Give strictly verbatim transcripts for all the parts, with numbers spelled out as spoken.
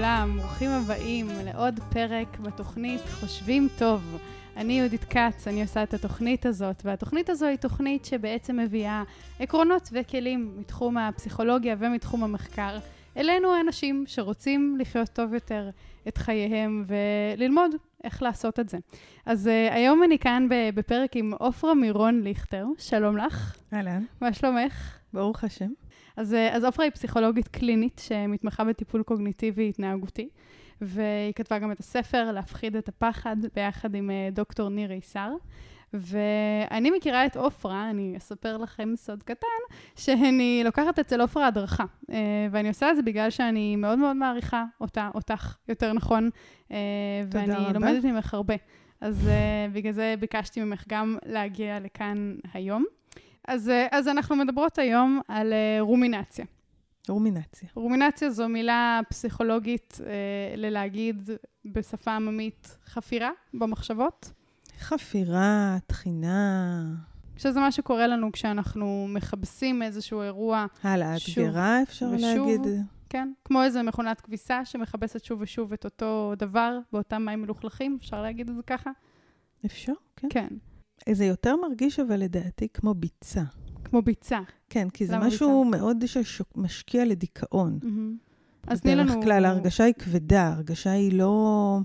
לכולם, ברוכים הבאים לעוד פרק בתוכנית חושבים טוב. אני יהודית קץ, אני עושה את התוכנית הזאת, והתוכנית הזו היא תוכנית שבעצם מביאה עקרונות וכלים מתחום הפסיכולוגיה ומתחום המחקר, אלינו האנשים שרוצים לחיות טוב יותר את חייהם וללמוד איך לעשות את זה. אז uh, היום אני כאן בפרק עם עופרה מירון ליכטר. שלום לך. אהלן. מה שלומך? ברוך השם. אז, אז עופרה היא פסיכולוגית קלינית שמתמחה בטיפול קוגניטיבי התנהגותי, והיא כתבה גם את הספר להפחיד את הפחד ביחד עם דוקטור ניר איסר. ואני מכירה את עופרה, אני אספר לכם סוד קטן, שאני לוקחת אצל עופרה הדרכה. ואני עושה את זה בגלל שאני מאוד מאוד מעריכה אותה, אותך יותר נכון, ואני רבה. לומדת ממך הרבה. אז בגלל זה ביקשתי ממך גם להגיע לכאן היום. אז, אז אנחנו מדברות היום על רומינציה. רומינציה. רומינציה זו מילה פסיכולוגית אה, ללהגיד בשפה עממית חפירה במחשבות. חפירה, תחינה. שזה מה שקורה לנו כשאנחנו מחבשים איזשהו אירוע. העלאת גרה אפשר ושוב, להגיד. כן, כמו איזו מכונת כביסה שמחבסת שוב ושוב את אותו דבר באותם מים מלוכלכים, אפשר להגיד את זה ככה? אפשר, כן. כן. זה יותר מרגיש אבל לדעתי כמו ביצה. כמו ביצה. כן, כי זה משהו ביצה? מאוד שמשקיע לדיכאון. Mm-hmm. אז תני לנו... בדרך כלל ההרגשה היא כבדה, ההרגשה היא לא,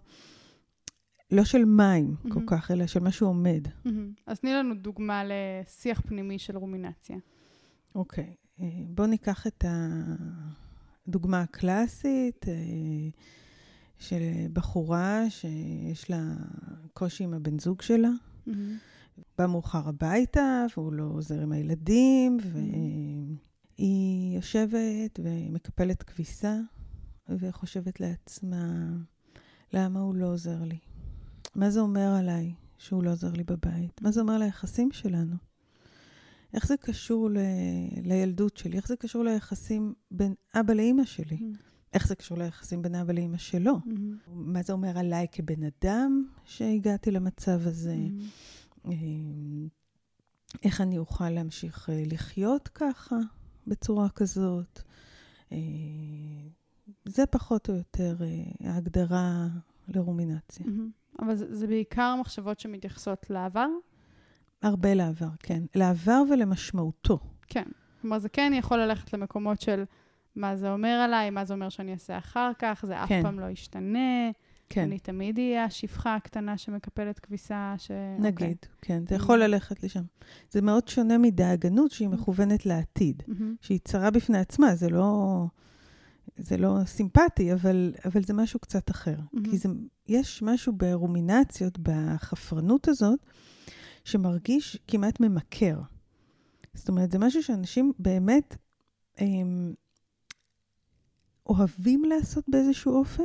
לא של מים mm-hmm. כל כך, אלא של משהו עומד. Mm-hmm. אז תני לנו דוגמה לשיח פנימי של רומינציה. אוקיי, בואו ניקח את הדוגמה הקלאסית של בחורה שיש לה קושי עם הבן זוג שלה. Mm-hmm. בא מאוחר הביתה, והוא לא עוזר עם הילדים, והיא יושבת ומקפלת כביסה, וחושבת לעצמה, למה הוא לא עוזר לי? מה זה אומר עליי שהוא לא עוזר לי בבית? מה זה אומר ליחסים שלנו? איך זה קשור ל... לילדות שלי? איך זה קשור ליחסים בין אבא לאמא שלי? איך זה קשור ליחסים בין אבא לאמא שלו? מה זה אומר עליי כבן אדם שהגעתי למצב הזה? איך אני אוכל להמשיך לחיות ככה, בצורה כזאת. זה פחות או יותר ההגדרה לרומינציה. אבל זה, זה בעיקר מחשבות שמתייחסות לעבר? הרבה לעבר, כן. לעבר ולמשמעותו. כן. כלומר, זה כן יכול ללכת למקומות של מה זה אומר עליי, מה זה אומר שאני אעשה אחר כך, זה אף פעם לא ישתנה. כן. אני תמיד אהיה השפחה הקטנה שמקפלת כביסה. ש... נגיד, okay. כן, זה יכול ללכת לשם. זה מאוד שונה מדאגנות שהיא מכוונת לעתיד, mm-hmm. שהיא צרה בפני עצמה, זה לא, זה לא סימפטי, אבל, אבל זה משהו קצת אחר. Mm-hmm. כי זה, יש משהו ברומינציות, בחפרנות הזאת, שמרגיש כמעט ממכר. זאת אומרת, זה משהו שאנשים באמת הם, אוהבים לעשות באיזשהו אופן,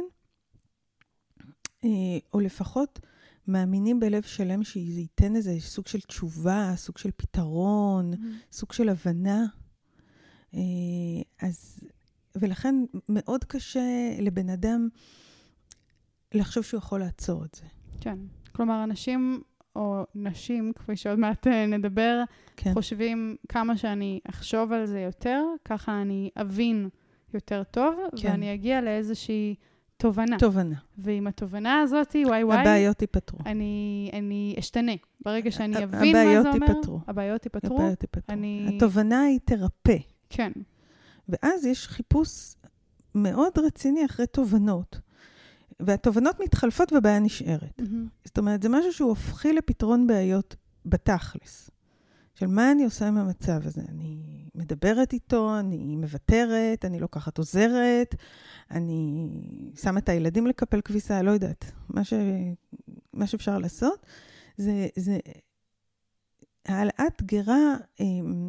או לפחות מאמינים בלב שלם שזה ייתן איזה סוג של תשובה, סוג של פתרון, mm-hmm. סוג של הבנה. אז, ולכן מאוד קשה לבן אדם לחשוב שהוא יכול לעצור את זה. כן. כלומר, אנשים או נשים, כפי שעוד מעט נדבר, כן. חושבים כמה שאני אחשוב על זה יותר, ככה אני אבין יותר טוב, כן. ואני אגיע לאיזושהי תובנה. תובנה. ועם התובנה הזאת, וואי וואי, הבעיות ייפתרו. אני, אני אשתנה. ברגע שאני אבין מה זה אומר, ייפתרו. הבעיות ייפתרו. הבעיות ייפתרו. אני... התובנה היא תרפא. כן. ואז יש חיפוש מאוד רציני אחרי תובנות. והתובנות מתחלפות ובעיה נשארת. Mm-hmm. זאת אומרת, זה משהו שהוא הופכי לפתרון בעיות בתכלס. של מה אני עושה עם המצב הזה? אני מדברת איתו, אני מוותרת, אני לוקחת עוזרת, אני שמה את הילדים לקפל כביסה, לא יודעת. מה, ש... מה שאפשר לעשות, זה, זה העלאת גרה אה,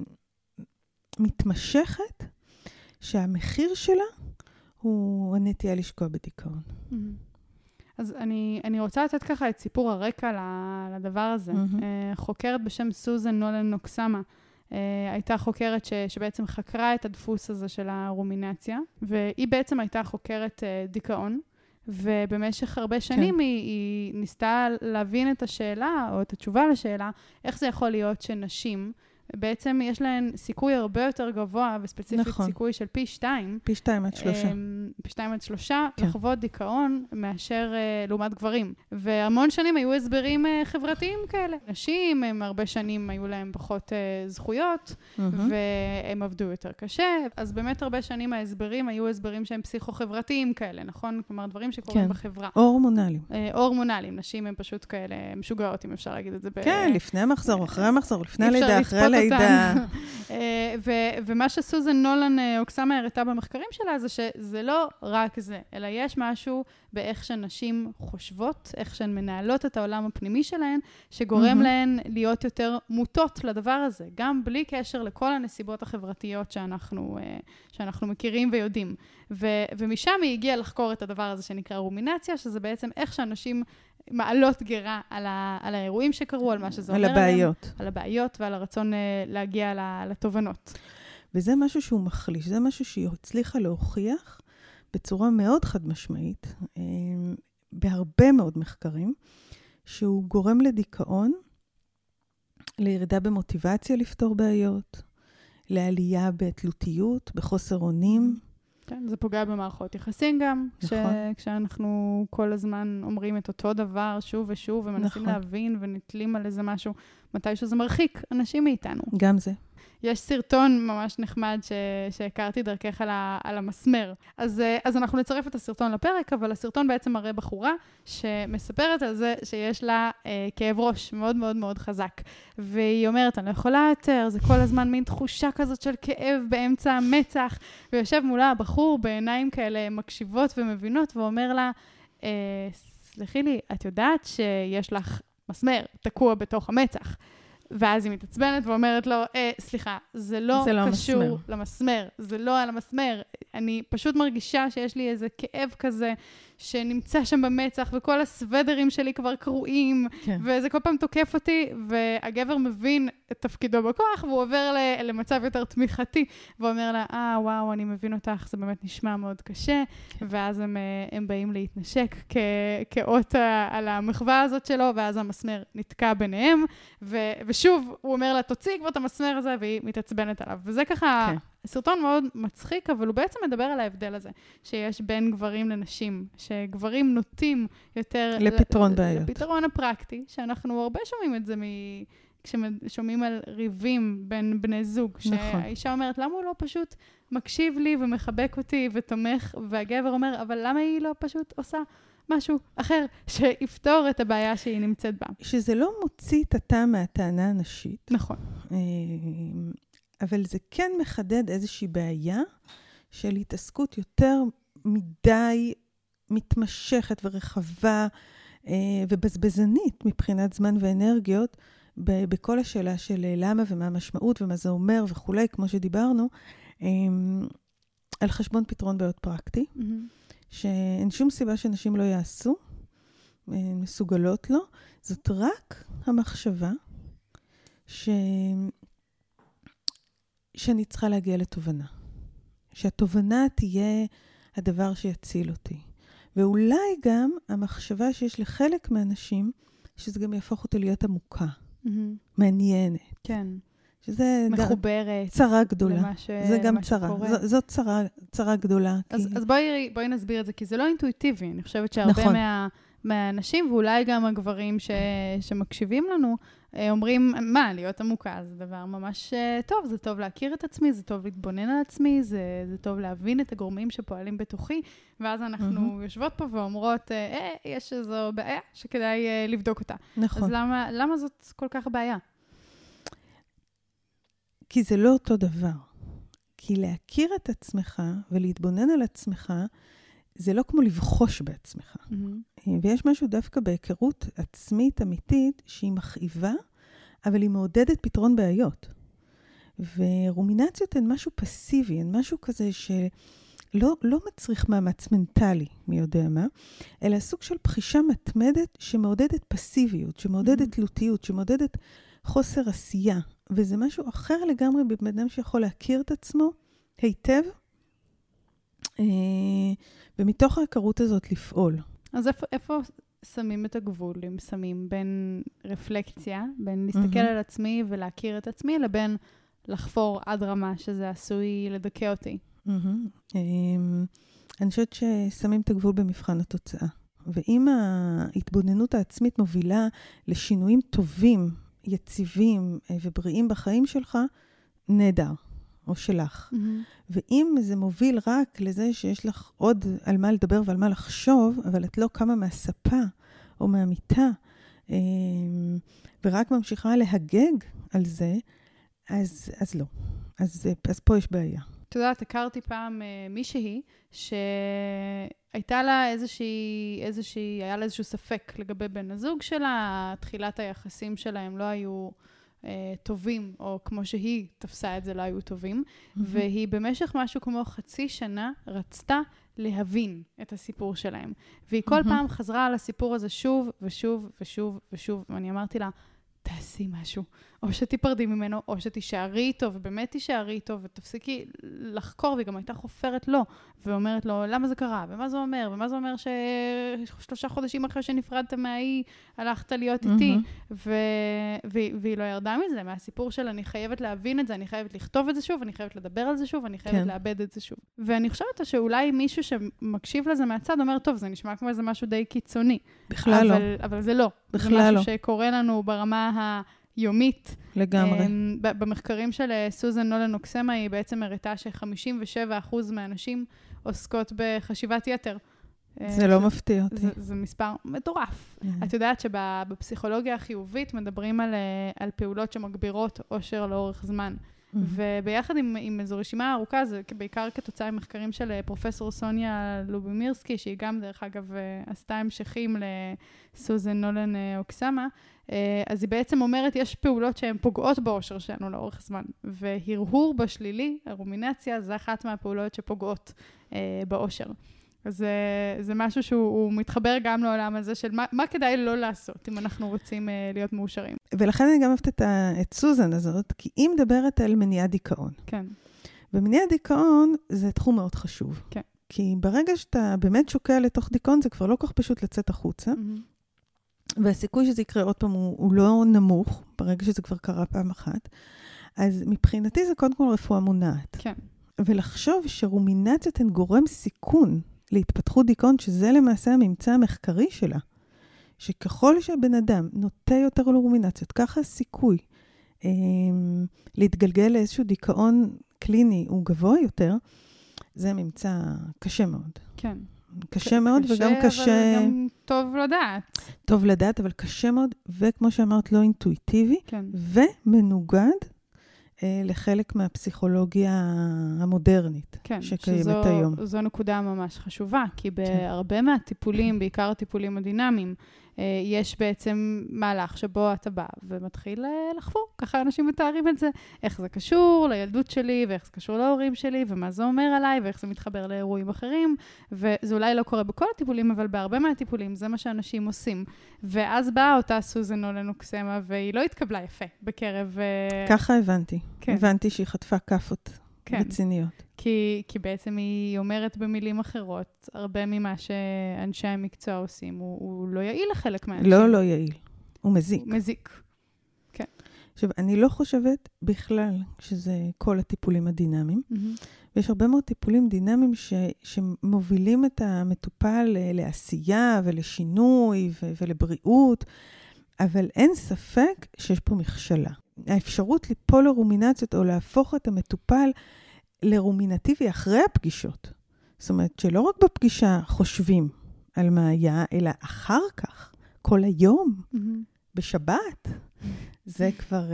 מתמשכת, שהמחיר שלה הוא הנטייה לשקוע בדיכאון. Mm-hmm. אז אני, אני רוצה לתת ככה את סיפור הרקע לדבר הזה. Mm-hmm. חוקרת בשם סוזן נולן נוקסמה, הייתה חוקרת ש, שבעצם חקרה את הדפוס הזה של הרומינציה, והיא בעצם הייתה חוקרת דיכאון, ובמשך הרבה שנים כן. היא, היא ניסתה להבין את השאלה, או את התשובה לשאלה, איך זה יכול להיות שנשים, בעצם יש להן סיכוי הרבה יותר גבוה, וספציפית נכון. סיכוי של פי שתיים. פי שתיים עד שלושה. פי שתיים עד שלושה, כן. לחוות דיכאון מאשר uh, לעומת גברים. והמון שנים היו הסברים uh, חברתיים כאלה. נשים, הם הרבה שנים היו להם פחות uh, זכויות, mm-hmm. והם עבדו יותר קשה. אז באמת הרבה שנים ההסברים היו הסברים שהם פסיכו-חברתיים כאלה, נכון? כלומר, דברים שקורים כן. בחברה. או הורמונליים. Uh, או הורמונליים. נשים הם פשוט כאלה משוגעות, אם אפשר להגיד את זה. ב- כן, לפני המחזור, אחרי המחזור, לפני הלידה, אחרי הלידה. ו- ומה שסוזן נולן אוקסמה הראתה במחקרים שלה, זה שזה לא רק זה, אלא יש משהו באיך שנשים חושבות, איך שהן מנהלות את העולם הפנימי שלהן, שגורם mm-hmm. להן להיות יותר מוטות לדבר הזה, גם בלי קשר לכל הנסיבות החברתיות שאנחנו, שאנחנו מכירים ויודעים. ו- ומשם היא הגיעה לחקור את הדבר הזה שנקרא רומינציה, שזה בעצם איך שאנשים מעלות גרה על, ה- על האירועים שקרו, על מה שזה אומר עליהם. על הבעיות. עליהם, על הבעיות ועל הרצון uh, להגיע לתובנות. וזה משהו שהוא מחליש, זה משהו שהיא הצליחה להוכיח בצורה מאוד חד משמעית, בהרבה מאוד מחקרים, שהוא גורם לדיכאון, לירידה במוטיבציה לפתור בעיות, לעלייה בתלותיות, בחוסר אונים. כן, זה פוגע במערכות יחסים גם, נכון. כש, כשאנחנו כל הזמן אומרים את אותו דבר שוב ושוב, ומנסים נכון. להבין ונתלים על איזה משהו, מתישהו זה מרחיק אנשים מאיתנו. גם זה. יש סרטון ממש נחמד ש... שהכרתי דרכך על, ה... על המסמר. אז, אז אנחנו נצרף את הסרטון לפרק, אבל הסרטון בעצם מראה בחורה שמספרת על זה שיש לה אה, כאב ראש מאוד מאוד מאוד חזק. והיא אומרת, אני לא יכולה יותר, זה כל הזמן מין תחושה כזאת של כאב באמצע המצח. ויושב מולה הבחור בעיניים כאלה מקשיבות ומבינות, ואומר לה, אה, סלחי לי, את יודעת שיש לך מסמר תקוע בתוך המצח. ואז היא מתעצבנת ואומרת לו, אה, סליחה, זה לא, זה לא קשור מסמר. למסמר, זה לא על המסמר. אני פשוט מרגישה שיש לי איזה כאב כזה שנמצא שם במצח, וכל הסוודרים שלי כבר קרועים, כן. וזה כל פעם תוקף אותי, והגבר מבין את תפקידו בכוח, והוא עובר למצב יותר תמיכתי, ואומר לה, אה, וואו, אני מבין אותך, זה באמת נשמע מאוד קשה, כן. ואז הם, הם באים להתנשק כ- כאות על המחווה הזאת שלו, ואז המסמר נתקע ביניהם, ו- ושוב, הוא אומר לה, תוציא כבר את המסמר הזה, והיא מתעצבנת עליו. וזה ככה... כן. סרטון מאוד מצחיק, אבל הוא בעצם מדבר על ההבדל הזה, שיש בין גברים לנשים, שגברים נוטים יותר... לפתרון ל- בעיות. לפתרון הפרקטי, שאנחנו הרבה שומעים את זה מ... כששומעים על ריבים בין בני זוג, נכון. שהאישה אומרת, למה הוא לא פשוט מקשיב לי ומחבק אותי ותומך, והגבר אומר, אבל למה היא לא פשוט עושה משהו אחר, שיפתור את הבעיה שהיא נמצאת בה? שזה לא מוציא את הטעם מהטענה הנשית. נכון. אבל זה כן מחדד איזושהי בעיה של התעסקות יותר מדי מתמשכת ורחבה אה, ובזבזנית מבחינת זמן ואנרגיות ב- בכל השאלה של למה ומה המשמעות ומה זה אומר וכולי, כמו שדיברנו, אה, על חשבון פתרון בעיות פרקטי, mm-hmm. שאין שום סיבה שנשים לא יעשו, אה, מסוגלות לו, זאת רק המחשבה ש... שאני צריכה להגיע לתובנה. שהתובנה תהיה הדבר שיציל אותי. ואולי גם המחשבה שיש לחלק מהאנשים, שזה גם יהפוך אותי להיות עמוקה. Mm-hmm. מעניינת. כן. שזה מחוברת. צרה גדולה. למה ש... זה גם צרה. ז, זאת צרה, צרה גדולה. אז, כי... אז בואי, בואי נסביר את זה, כי זה לא אינטואיטיבי. אני חושבת שהרבה נכון. מה... מהאנשים, ואולי גם הגברים ש... שמקשיבים לנו, אומרים, מה, להיות עמוקה, זה דבר ממש טוב, זה טוב להכיר את עצמי, זה טוב להתבונן על עצמי, זה, זה טוב להבין את הגורמים שפועלים בתוכי, ואז אנחנו mm-hmm. יושבות פה ואומרות, אה, יש איזו בעיה שכדאי אה, לבדוק אותה. נכון. אז למה, למה זאת כל כך בעיה? כי זה לא אותו דבר. כי להכיר את עצמך ולהתבונן על עצמך, זה לא כמו לבחוש בעצמך. Mm-hmm. ויש משהו דווקא בהיכרות עצמית אמיתית, שהיא מכאיבה, אבל היא מעודדת פתרון בעיות. ורומינציות הן משהו פסיבי, הן משהו כזה שלא לא מצריך מאמץ מנטלי, מי יודע מה, אלא סוג של בחישה מתמדת שמעודדת פסיביות, שמעודדת mm-hmm. תלותיות, שמעודדת חוסר עשייה. וזה משהו אחר לגמרי בבן אדם שיכול להכיר את עצמו היטב, ומתוך ההיכרות הזאת לפעול. אז איפה, איפה שמים את הגבול, אם שמים בין רפלקציה, בין להסתכל mm-hmm. על עצמי ולהכיר את עצמי, לבין לחפור עד רמה שזה עשוי לדכא אותי? Mm-hmm. אני חושבת ששמים את הגבול במבחן התוצאה. ואם ההתבוננות העצמית מובילה לשינויים טובים, יציבים ובריאים בחיים שלך, נהדר, או שלך. Mm-hmm. ואם זה מוביל רק לזה שיש לך עוד על מה לדבר ועל מה לחשוב, אבל את לא קמה מהספה או מהמיטה, ורק ממשיכה להגג על זה, אז, אז לא. אז, אז פה יש בעיה. אתה יודעת, הכרתי פעם uh, מישהי שהייתה לה איזושהי, איזושהי, היה לה איזשהו ספק לגבי בן הזוג שלה, תחילת היחסים שלהם לא היו uh, טובים, או כמו שהיא תפסה את זה, לא היו טובים, mm-hmm. והיא במשך משהו כמו חצי שנה רצתה להבין את הסיפור שלהם. והיא כל mm-hmm. פעם חזרה על הסיפור הזה שוב ושוב ושוב ושוב, ואני אמרתי לה, תעשי משהו, או שתיפרדי ממנו, או שתישארי איתו, ובאמת תישארי איתו, ותפסיקי לחקור, והיא גם הייתה חופרת לו, ואומרת לו, למה זה קרה, ומה זה אומר, ומה זה אומר ששלושה חודשים אחרי שנפרדת מהאי, הלכת להיות איתי, ו... והיא לא ירדה מזה, מהסיפור שלה, אני חייבת להבין את זה, אני חייבת לכתוב את זה שוב, אני חייבת לדבר על זה שוב, אני חייבת כן. לאבד את זה שוב. ואני חושבת שאולי מישהו שמקשיב לזה מהצד, אומר, טוב, זה נשמע כמו איזה משהו די קיצוני. בכלל אבל, לא. אבל זה לא. בכלל זה משהו לא. שקורה לנו ברמה היומית. לגמרי. במחקרים של סוזן נולן אוקסמה, היא בעצם הראתה ש-חמישים ושבעה אחוז מהנשים עוסקות בחשיבת יתר. זה לא מפתיע אותי. זה, זה מספר מטורף. את יודעת שבפסיכולוגיה החיובית מדברים על, על פעולות שמגבירות אושר לאורך זמן. וביחד עם, עם איזו רשימה ארוכה, זה בעיקר כתוצאה ממחקרים של פרופסור סוניה לובימירסקי, שהיא גם דרך אגב עשתה המשכים לסוזן נולן אוקסמה, אז היא בעצם אומרת, יש פעולות שהן פוגעות באושר שלנו לאורך זמן, והרהור בשלילי, הרומינציה, זה אחת מהפעולות שפוגעות באושר. אז זה, זה משהו שהוא מתחבר גם לעולם הזה של מה, מה כדאי לא לעשות אם אנחנו רוצים uh, להיות מאושרים. ולכן אני גם אוהבת את, את סוזן הזאת, כי היא מדברת על מניעת דיכאון. כן. ומניעת דיכאון זה תחום מאוד חשוב. כן. כי ברגע שאתה באמת שוקע לתוך דיכאון, זה כבר לא כל כך פשוט לצאת החוצה. Mm-hmm. והסיכוי שזה יקרה עוד פעם הוא, הוא לא נמוך, ברגע שזה כבר קרה פעם אחת. אז מבחינתי זה קודם כל רפואה מונעת. כן. ולחשוב שרומינציות הן גורם סיכון, להתפתחות דיכאון, שזה למעשה הממצא המחקרי שלה, שככל שהבן אדם נוטה יותר לרומינציות, ככה הסיכוי אה, להתגלגל לאיזשהו דיכאון קליני הוא גבוה יותר, זה ממצא קשה מאוד. כן. קשה מאוד קשה, וגם קשה... אבל גם טוב לדעת. טוב לדעת, אבל קשה מאוד, וכמו שאמרת, לא אינטואיטיבי, כן. ומנוגד לחלק מהפסיכולוגיה המודרנית כן, שקיימת שזו, היום. זו נקודה ממש חשובה, כי בהרבה כן. מהטיפולים, בעיקר הטיפולים הדינמיים, יש בעצם מהלך שבו אתה בא ומתחיל לחפור. ככה אנשים מתארים את זה. איך זה קשור לילדות שלי, ואיך זה קשור להורים שלי, ומה זה אומר עליי, ואיך זה מתחבר לאירועים אחרים. וזה אולי לא קורה בכל הטיפולים, אבל בהרבה מהטיפולים זה מה שאנשים עושים. ואז באה אותה סוזן נולן אוקסמה, והיא לא התקבלה יפה בקרב... ככה הבנתי. כן. הבנתי שהיא חטפה כפות כן. רציניות. כי, כי בעצם היא אומרת במילים אחרות, הרבה ממה שאנשי המקצוע עושים, הוא, הוא לא יעיל לחלק מהאנשים. לא, לא יעיל. הוא מזיק. הוא מזיק, כן. עכשיו, אני לא חושבת בכלל שזה כל הטיפולים הדינמיים. Mm-hmm. ויש הרבה מאוד טיפולים דינמיים ש, שמובילים את המטופל לעשייה ולשינוי ו, ולבריאות, אבל אין ספק שיש פה מכשלה. האפשרות ליפול לרומינציות או להפוך את המטופל לרומינטיבי אחרי הפגישות. זאת אומרת, שלא רק בפגישה חושבים על מה היה, אלא אחר כך, כל היום, mm-hmm. בשבת, זה כבר,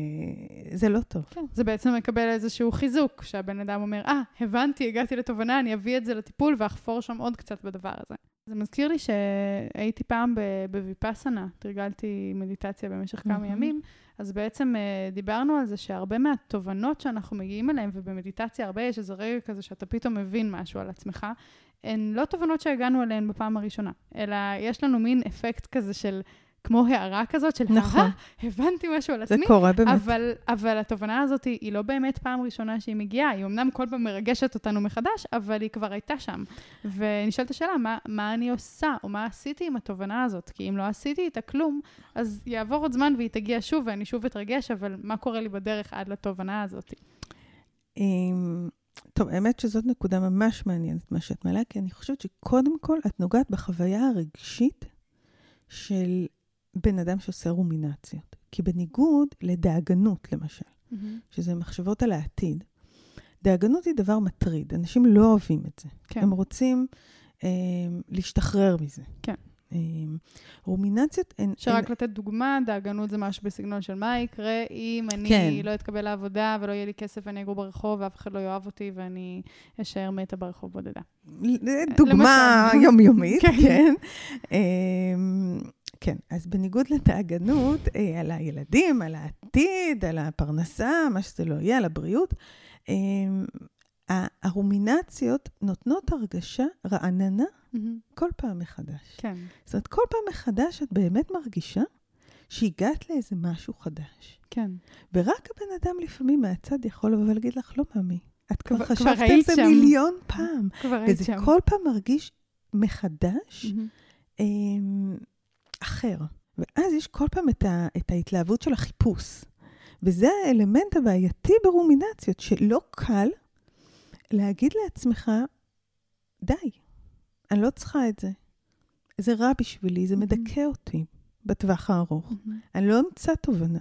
זה לא טוב. כן, זה בעצם מקבל איזשהו חיזוק, שהבן אדם אומר, אה, הבנתי, הגעתי לתובנה, אני אביא את זה לטיפול, ואחפור שם עוד קצת בדבר הזה. זה מזכיר לי שהייתי פעם בוויפאסנה, תרגלתי מדיטציה במשך כמה ימים, אז בעצם דיברנו על זה שהרבה מהתובנות שאנחנו מגיעים אליהן, ובמדיטציה הרבה יש איזה רגע כזה שאתה פתאום מבין משהו על עצמך, הן לא תובנות שהגענו אליהן בפעם הראשונה, אלא יש לנו מין אפקט כזה של... כמו הערה כזאת של, נכון. הבנתי משהו על עצמי. זה קורה באמת. אבל, אבל התובנה הזאת היא לא באמת פעם ראשונה שהיא מגיעה. היא אמנם כל פעם מרגשת אותנו מחדש, אבל היא כבר הייתה שם. ונשאלת השאלה, מה, מה אני עושה, או מה עשיתי עם התובנה הזאת? כי אם לא עשיתי איתה כלום, אז יעבור עוד זמן והיא תגיע שוב, ואני שוב אתרגש, אבל מה קורה לי בדרך עד לתובנה הזאת? טוב, האמת שזאת נקודה ממש מעניינת מה שאת מעלה, כי אני חושבת שקודם כל את נוגעת בחוויה הרגשית של בן אדם שעושה רומינציות. כי בניגוד לדאגנות, למשל, mm-hmm. שזה מחשבות על העתיד, דאגנות היא דבר מטריד. אנשים לא אוהבים את זה. כן. הם רוצים אה, להשתחרר מזה. כן. אה, רומינציות... שרק אין... לתת דוגמה, דאגנות זה משהו בסגנון של מה יקרה אם אני כן. לא אתקבל לעבודה ולא יהיה לי כסף ואני אגור ברחוב ואף אחד לא יאהב אותי ואני אשאר מתה ברחוב בודדה. דוגמה יומיומית, כן. כן, אז בניגוד לדאגנות, על הילדים, על העתיד, על הפרנסה, מה שזה לא יהיה, על הבריאות, הרומינציות נותנות הרגשה רעננה כל פעם מחדש. כן. זאת אומרת, כל פעם מחדש את באמת מרגישה שהגעת לאיזה משהו חדש. כן. ורק הבן אדם לפעמים מהצד יכול לבוא ולהגיד לך, לא מאמי, את כבר חשבת על זה מיליון פעם. כבר היית שם. וזה כל פעם מרגיש מחדש אחר. ואז יש כל פעם את, ה, את ההתלהבות של החיפוש. וזה האלמנט הבעייתי ברומינציות, שלא קל להגיד לעצמך, די, אני לא צריכה את זה. זה רע בשבילי, זה מדכא אותי בטווח הארוך. אני לא אמצא תובנה.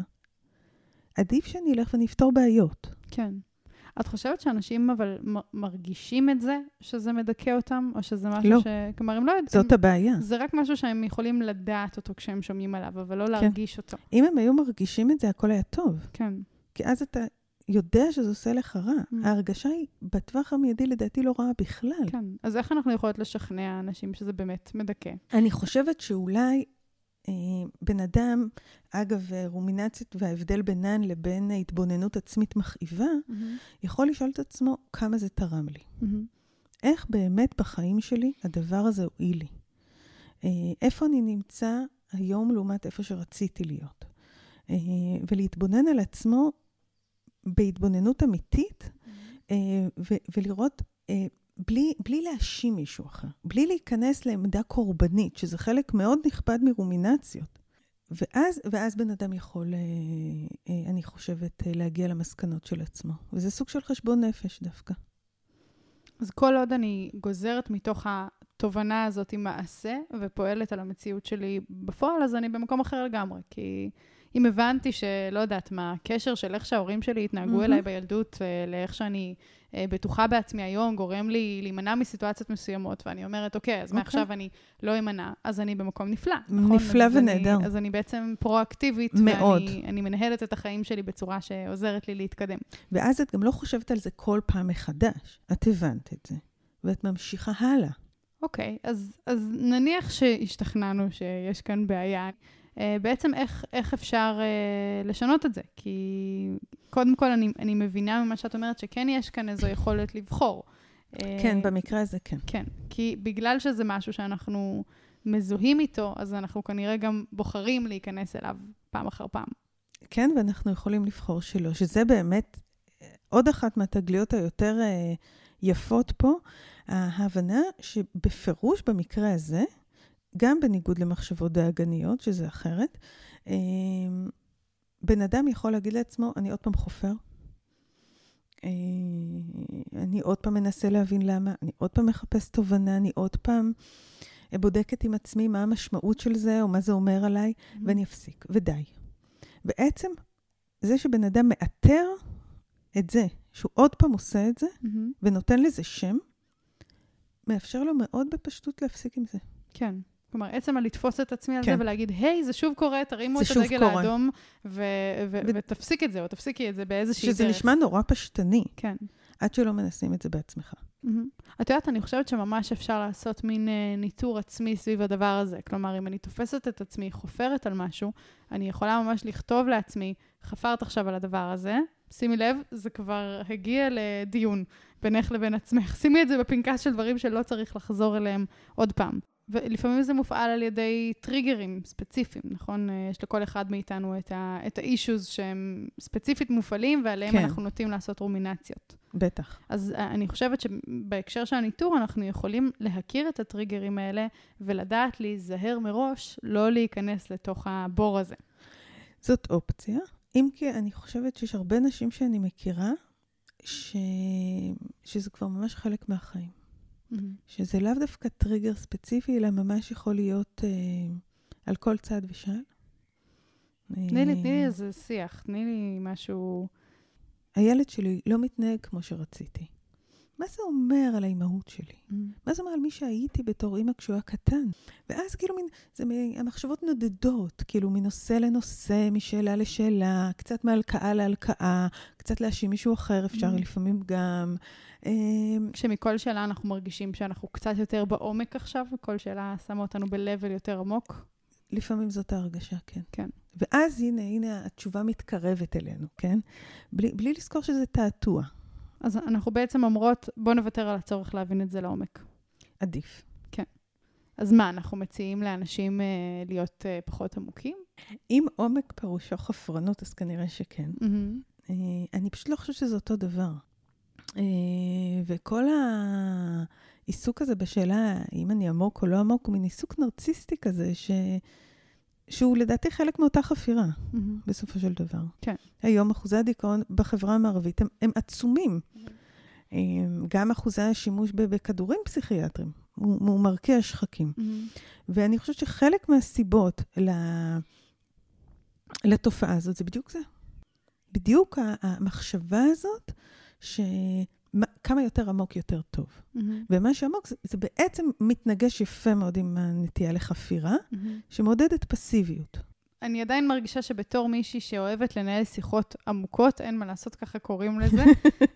עדיף שאני אלך ונפתור בעיות. כן. את חושבת שאנשים אבל מרגישים את זה, שזה מדכא אותם, או שזה משהו לא. ש... כלומר, הם לא יודעים. זאת הבעיה. זה רק משהו שהם יכולים לדעת אותו כשהם שומעים עליו, אבל לא להרגיש כן. אותו. אם הם היו מרגישים את זה, הכל היה טוב. כן. כי אז אתה יודע שזה עושה לך רע. Mm. ההרגשה היא בטווח המיידי לדעתי לא רעה בכלל. כן. אז איך אנחנו יכולות לשכנע אנשים שזה באמת מדכא? אני חושבת שאולי אה, בן אדם, אגב, רומינציות וההבדל בינן לבין התבוננות עצמית מכאיבה, mm-hmm. יכול לשאול את עצמו כמה זה תרם לי. Mm-hmm. איך באמת בחיים שלי הדבר הזה הועיל לי? אה, איפה אני נמצא היום לעומת איפה שרציתי להיות? אה, ולהתבונן על עצמו בהתבוננות אמיתית, mm-hmm. ו- ולראות, בלי, בלי להאשים מישהו אחר, בלי להיכנס לעמדה קורבנית, שזה חלק מאוד נכבד מרומינציות. ואז, ואז בן אדם יכול, אני חושבת, להגיע למסקנות של עצמו. וזה סוג של חשבון נפש דווקא. אז כל עוד אני גוזרת מתוך התובנה הזאת עם מעשה, ופועלת על המציאות שלי בפועל, אז אני במקום אחר לגמרי, כי... אם הבנתי שלא יודעת מה, הקשר של איך שההורים שלי התנהגו mm-hmm. אליי בילדות, לאיך שאני אה, בטוחה בעצמי היום, גורם לי להימנע מסיטואציות מסוימות, ואני אומרת, אוקיי, אז okay. מעכשיו אני לא אמנע, אז אני במקום נפלא. נפלא נכון? ונהדר. אז, אז אני בעצם פרואקטיבית, מאוד. ואני אני מנהלת את החיים שלי בצורה שעוזרת לי להתקדם. ואז את גם לא חושבת על זה כל פעם מחדש. את הבנת את זה, ואת ממשיכה הלאה. אוקיי, אז, אז נניח שהשתכנענו שיש כאן בעיה. Uh, בעצם איך, איך אפשר uh, לשנות את זה? כי קודם כל אני, אני מבינה ממה שאת אומרת שכן יש כאן איזו יכולת לבחור. כן, uh, במקרה הזה כן. כן, כי בגלל שזה משהו שאנחנו מזוהים איתו, אז אנחנו כנראה גם בוחרים להיכנס אליו פעם אחר פעם. כן, ואנחנו יכולים לבחור שלא, שזה באמת עוד אחת מהתגליות היותר uh, יפות פה, ההבנה שבפירוש במקרה הזה, גם בניגוד למחשבות דאגניות, שזה אחרת, בן אדם יכול להגיד לעצמו, אני עוד פעם חופר, אני עוד פעם מנסה להבין למה, אני עוד פעם מחפש תובנה, אני עוד פעם בודקת עם עצמי מה המשמעות של זה, או מה זה אומר עליי, mm-hmm. ואני אפסיק, ודי. בעצם, זה שבן אדם מאתר את זה, שהוא עוד פעם עושה את זה, mm-hmm. ונותן לזה שם, מאפשר לו מאוד בפשטות להפסיק עם זה. כן. כלומר, עצם על לתפוס את עצמי על כן. זה ולהגיד, היי, זה שוב קורה, תרימו את הדגל קורה. האדום ו- ו- ו- ותפסיק את זה, או תפסיקי את זה באיזושהי דרך. שזה נשמע נורא פשטני. כן. עד שלא מנסים את זה בעצמך. Mm-hmm. את יודעת, אני חושבת שממש אפשר לעשות מין uh, ניטור עצמי סביב הדבר הזה. כלומר, אם אני תופסת את עצמי, חופרת על משהו, אני יכולה ממש לכתוב לעצמי, חפרת עכשיו על הדבר הזה, שימי לב, זה כבר הגיע לדיון בינך לבין עצמך. שימי את זה בפנקס של דברים שלא צריך לחזור אליהם עוד פעם. ולפעמים זה מופעל על ידי טריגרים ספציפיים, נכון? יש לכל אחד מאיתנו את ה- את האישוז שהם ספציפית מופעלים, ועליהם כן. אנחנו נוטים לעשות רומינציות. בטח. אז אני חושבת שבהקשר של הניטור, אנחנו יכולים להכיר את הטריגרים האלה, ולדעת להיזהר מראש, לא להיכנס לתוך הבור הזה. זאת אופציה. אם כי אני חושבת שיש הרבה נשים שאני מכירה, ש... שזה כבר ממש חלק מהחיים. Mm-hmm. שזה לאו דווקא טריגר ספציפי, אלא ממש יכול להיות אה, על כל צד ושל. תני לי, תני לי איזה שיח, תני לי משהו... הילד שלי לא מתנהג כמו שרציתי. מה זה אומר על האימהות שלי? Mm-hmm. מה זה אומר על מי שהייתי בתור אימא כשהוא היה קטן? ואז כאילו מין, זה, המחשבות נודדות, כאילו מנושא לנושא, משאלה לשאלה, קצת מהלקאה להלקאה, קצת להאשים מישהו אחר, אפשר mm-hmm. לפעמים גם. שמכל שאלה אנחנו מרגישים שאנחנו קצת יותר בעומק עכשיו, וכל שאלה שמה אותנו בלבל יותר עמוק. לפעמים זאת ההרגשה, כן. כן. ואז הנה, הנה התשובה מתקרבת אלינו, כן? בלי, בלי לזכור שזה תעתוע. אז אנחנו בעצם אומרות, בוא נוותר על הצורך להבין את זה לעומק. עדיף. כן. אז מה, אנחנו מציעים לאנשים אה, להיות אה, פחות עמוקים? אם עומק פירושו חפרנות, אז כנראה שכן. Mm-hmm. אה, אני פשוט לא חושבת שזה אותו דבר. אה, וכל העיסוק הזה בשאלה, אם אני עמוק או לא עמוק, הוא מין עיסוק נרציסטי כזה, ש... שהוא לדעתי חלק מאותה חפירה, mm-hmm. בסופו של דבר. כן. היום אחוזי הדיכאון בחברה המערבית הם, הם עצומים. Mm-hmm. גם אחוזי השימוש בכדורים פסיכיאטרים, הוא, הוא מרקיע שחקים. Mm-hmm. ואני חושבת שחלק מהסיבות לתופעה הזאת, זה בדיוק זה. בדיוק המחשבה הזאת, שכמה יותר עמוק יותר טוב. Mm-hmm. ומה שעמוק זה, זה בעצם מתנגש יפה מאוד עם הנטייה לחפירה, mm-hmm. שמעודדת פסיביות. אני עדיין מרגישה שבתור מישהי שאוהבת לנהל שיחות עמוקות, אין מה לעשות, ככה קוראים לזה.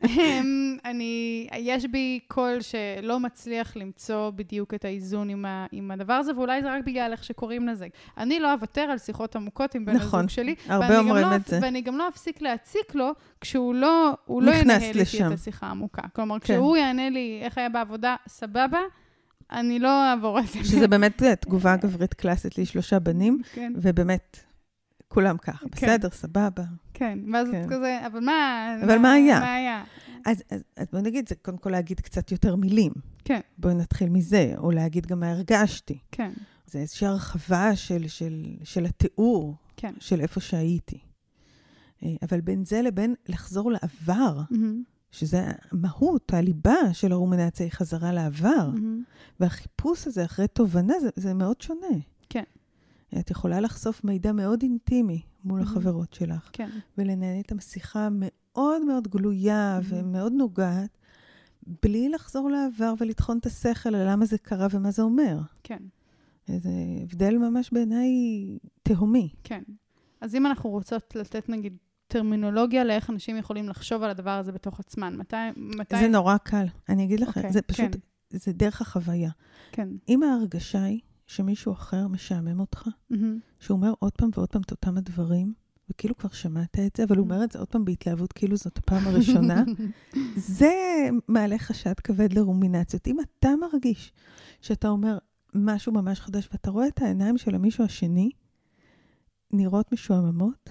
אני, יש בי קול שלא מצליח למצוא בדיוק את האיזון עם, ה, עם הדבר הזה, ואולי זה רק בגלל איך שקוראים לזה. אני לא אוותר על שיחות עמוקות עם בן נכון, הזוג שלי. הרבה אומרים לא, את זה. ואני גם לא אפסיק להציק לו, כשהוא לא, הוא לא ינהל לי את השיחה העמוקה. כלומר, כן. כשהוא יענה לי איך היה בעבודה, סבבה, אני לא אעבור את זה. שזה באמת תגובה גברית קלאסית לשלושה בנים, כן. ובאמת כולם ככה, כן. בסדר, סבבה. כן, ואז כן. כזה, אבל מה... אבל מה היה? מה היה? אז, אז, אז בואו נגיד, זה קודם כל להגיד קצת יותר מילים. כן. בואי נתחיל מזה, או להגיד גם מה הרגשתי. כן. זה איזושהי הרחבה של, של, של התיאור, כן. של איפה שהייתי. אבל בין זה לבין לחזור לעבר, mm-hmm. שזה המהות, הליבה של הרומנציה היא חזרה לעבר, mm-hmm. והחיפוש הזה אחרי תובנה, זה, זה מאוד שונה. כן. את יכולה לחשוף מידע מאוד אינטימי מול mm-hmm. החברות שלך, כן. ולנהל את המשיכה מאוד מאוד גלויה mm-hmm. ומאוד נוגעת, בלי לחזור לעבר ולטחון את השכל על למה זה קרה ומה זה אומר. כן. זה הבדל ממש בעיניי תהומי. כן. אז אם אנחנו רוצות לתת נגיד טרמינולוגיה לאיך אנשים יכולים לחשוב על הדבר הזה בתוך עצמן, מתי... מתי... זה נורא קל. אני אגיד לך, okay, זה פשוט, כן. זה דרך החוויה. כן. אם ההרגשה היא שמישהו אחר משעמם אותך, mm-hmm. שהוא אומר עוד פעם ועוד פעם את אותם הדברים, וכאילו כבר שמעת את זה, אבל הוא אומר את זה עוד פעם בהתלהבות, כאילו זאת הפעם הראשונה, זה מעלה חשד כבד לרומינציות. אם אתה מרגיש שאתה אומר משהו ממש חדש, ואתה רואה את העיניים של המישהו השני, נראות משועממות,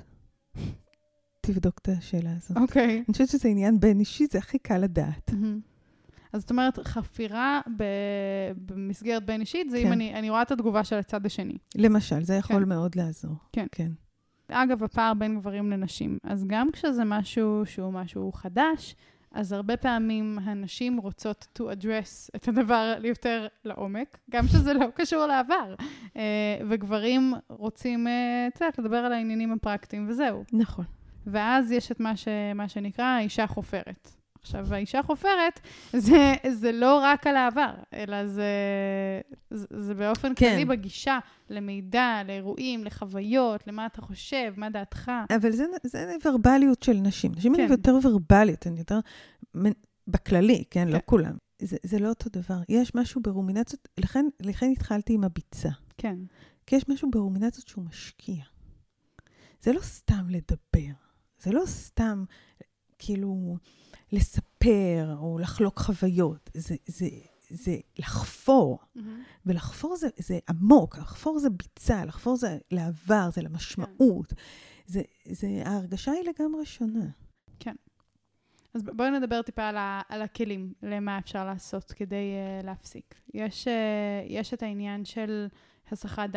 תבדוק את השאלה הזאת. אוקיי. אני חושבת שזה עניין בין אישי, זה הכי קל לדעת. אז זאת אומרת, חפירה במסגרת בין אישית, זה אם אני רואה את התגובה של הצד השני. למשל, זה יכול מאוד לעזור. כן. כן. אגב, הפער בין גברים לנשים. אז גם כשזה משהו שהוא משהו חדש, אז הרבה פעמים הנשים רוצות to address את הדבר יותר לעומק, גם שזה לא קשור לעבר. וגברים רוצים, אתה יודע, לדבר על העניינים הפרקטיים, וזהו. נכון. ואז יש את מה, ש, מה שנקרא האישה חופרת. עכשיו, האישה חופרת, זה, זה לא רק על העבר, אלא זה, זה, זה באופן כן. כללי בגישה למידע, לאירועים, לחוויות, למה אתה חושב, מה דעתך. אבל זה, זה ורבליות של נשים. נשים כן. הן יותר ורבליות, הן יותר בכללי, כן? כן. לא כולם. זה, זה לא אותו דבר. יש משהו ברומינציות, לכן, לכן התחלתי עם הביצה. כן. כי יש משהו ברומינציות שהוא משקיע. זה לא סתם לדבר. זה לא סתם, כאילו... לספר או לחלוק חוויות, זה, זה, זה לחפור. Mm-hmm. ולחפור זה, זה עמוק, לחפור זה ביצה, לחפור זה לעבר, זה למשמעות. כן. זה, זה, ההרגשה היא לגמרי שונה. כן. אז בואי נדבר טיפה על, ה, על הכלים, למה אפשר לעשות כדי uh, להפסיק. יש, uh, יש את העניין של הסחת דעת.